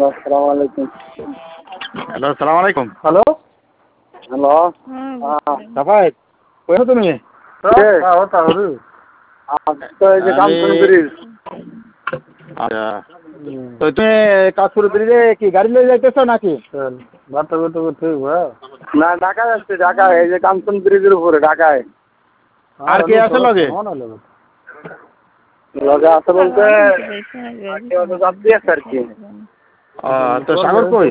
আসসালামু আলাইকুম। হ্যালো, আসসালামু আলাইকুম। হ্যালো হ্যালো সাফায়েত, কই আছো তুমি? তো এই যে কাম শুরু করিস। আচ্ছা, তো তুমি কাজপুর ব্রিজে কি গাড়ি নিয়ে যাইতেছো নাকি? না, ঢাকায় যাচ্ছে, ঢাকায়। এই যে কাঞ্চন ব্রিজের উপরে ঢাকায়। আর কে আছে লগে? লগে আছে বলতে যাত্রী আছে আর কি। তো সাগর কই?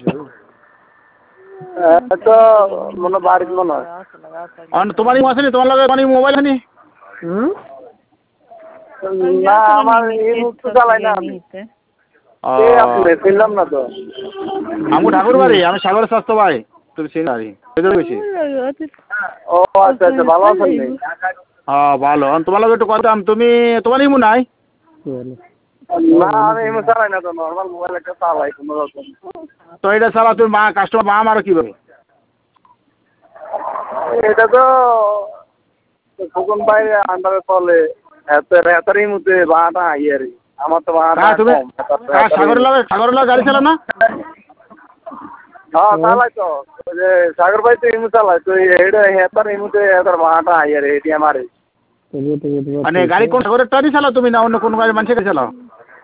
তো মনে বাড়ির মনে হয়। তোমার ইমো আছে নি? তোমার লগে মানে মোবাইল আছে নি? না, আমার এই মুহূর্তে চালাই না আমি। আপনি চিনলাম না তো। আমু ঠাকুর বাড়ি, আমি সাগরের স্বাস্থ্য ভাই। তুমি চিনি বেশি। ও আচ্ছা আচ্ছা, ভালো আছেন নি? ভালো। তোমার লগে একটু কথা, তুমি তোমার ইমো নাই? না, আমি এমনি চালাই না তো, নর্মাল মোবাইল একটা চালাই কোনো রকম। তো এটা চালা তুমি কাস্টমার মা মারো কিভাবে? এটা তো খোকন ভাই আন্ডারে চলে। এতই মধ্যে ভাড়াটা ইয়ে আমার তো ভাড়াটা তুমি কম। সাগরের লগে গাড়ি চালা না? হ্যাঁ চালাই তো। ওই যে সাগর ভাই তো এমনি চালায় তো, এটা হেতার এমনিতে হেতার ভাড়াটা ইয়ে এটি আমার। মানে গাড়ি কোন সাগরের টানি চালাও তুমি না অন্য কোন গাড়ি মানুষের গাড়ি চালাও?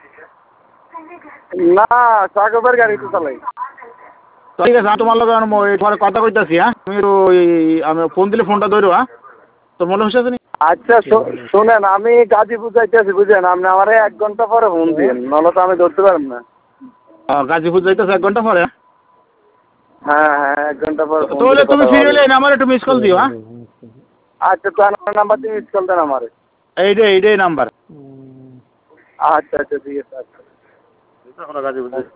না, সাগর ভাইয়ের গাড়ি তো চালাই। ঠিক আছে, আমি তোমার লগে তোমার কথা কইতাছি। হ্যাঁ, তুমি আমি ফোন দিলে ফোনটা ধরো। হ্যাঁ, তোর মনে হচ্ছে নি? আচ্ছা শোনেন, আমি গাজীপুর যাইতেছি বুঝলেন, আপনি আমার 1 ঘন্টা পরে ফোন দিন, নাহলে তো আমি ধরতে পারব না। গাজীপুর যাইতেছে 1 ঘন্টা পরে? হ্যাঁ হ্যাঁ, 1 ঘন্টা পরে ফোন তাহলে দিলে তুমি কথা ফিরে বলবো। এলে আমার একটু মিস কল দিও। হ্যাঁ, আচ্ছা, তো আমার নাম্বার দিয়ে মিস কল দেন আমার। এইটাই নাম্বার। আচ্ছা আচ্ছা, ঠিক আছে। আচ্ছা। গাজীপুর